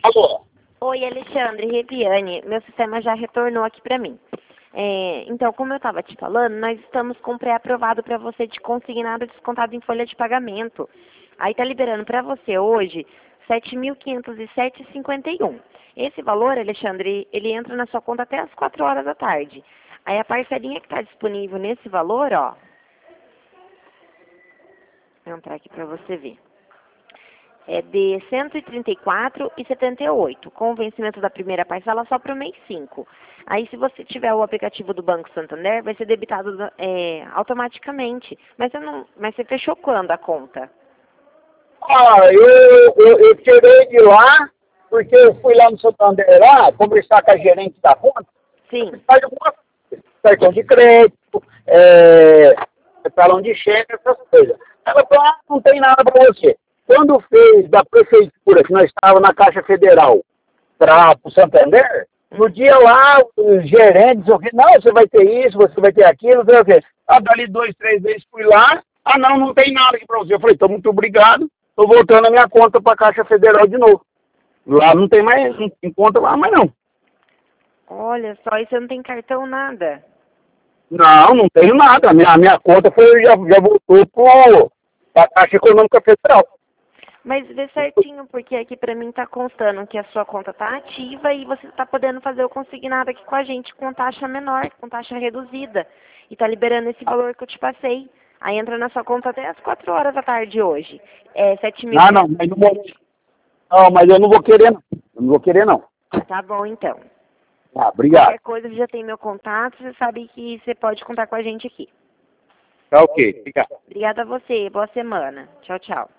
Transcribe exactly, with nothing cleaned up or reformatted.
Alô? Oi, Alexandre, Reviane, meu sistema já retornou aqui para mim. É, então, como eu estava te falando, nós estamos com pré-aprovado para você de consignado descontado em folha de pagamento. Aí está liberando para você hoje sete mil quinhentos e sete reais e cinquenta e um. Esse valor, Alexandre, ele entra na sua conta até às quatro horas da tarde. Aí a parcelinha que está disponível nesse valor, ó, vou entrar aqui para você ver. É de cento e trinta e quatro reais e setenta e oito, com o vencimento da primeira parcela só para o mês cinco. Aí, se você tiver o aplicativo do Banco Santander, vai ser debitado é, automaticamente. Mas você, não, mas você fechou quando a conta? Ah, eu, eu, eu tirei de lá, porque eu fui lá no Santander lá, conversar com a gerente da conta, Sim. faz alguma coisa, cartão de crédito, é, talão de cheque, essas coisas. Ela falou, ah, não tem nada para você. Quando fez da prefeitura, que nós estávamos na Caixa Federal, para o Santander, no dia lá, os gerentes, eu falei, não, você vai ter isso, você vai ter aquilo, não sei o quê. Ah, dali dois, três vezes fui lá, ah, não, não tem nada aqui para você. Eu falei, então, muito obrigado, estou voltando a minha conta para a Caixa Federal de novo. Lá não tem mais, não tem conta lá, mas não. Olha só, e você não tem cartão, nada? Não, não tenho nada. A minha, a minha conta foi, já, já voltou para a Caixa Econômica Federal. Mas vê certinho, porque aqui pra mim tá constando que a sua conta tá ativa e você tá podendo fazer o consignado aqui com a gente com taxa menor, com taxa reduzida. E tá liberando esse valor que eu te passei. Aí entra na sua conta até às quatro horas da tarde hoje. É sete mil. Ah, não, mas não vou, não, mas eu não vou querer, não. Eu não vou querer, não. Tá bom, então. Ah, obrigado. Qualquer coisa, você já tem meu contato, você sabe que você pode contar com a gente aqui. Tá ok, obrigado. Obrigada a você, boa semana. Tchau, tchau.